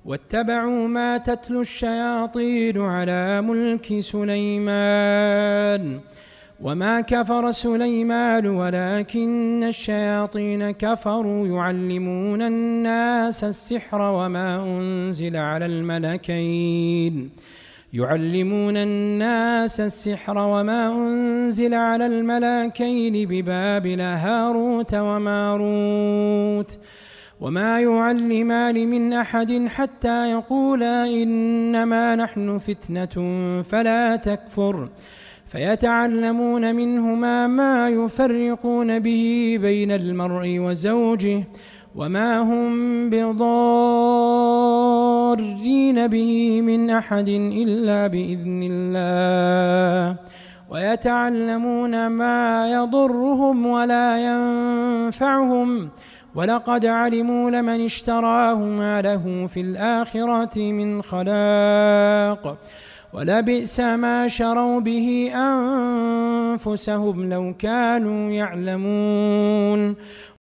واتبعوا ما تتلو الشياطين على ملك سليمان وما كفر سليمان ولكن الشياطين كفروا يعلمون الناس السحر وما أنزل على الملكين ببابل هاروت وماروت وما يعلمان من أحد حتى يقولا إنما نحن فتنة فلا تكفر فيتعلمون منهما ما يفرقون به بين المرء وزوجه وما هم بضارين به من أحد إلا بإذن الله ويتعلمون ما يضرهم ولا ينفعهم ولقد علموا لمن اشتراه ما له في الآخرة من خلاق ولبئس ما شروا به أنفسهم لو كانوا يعلمون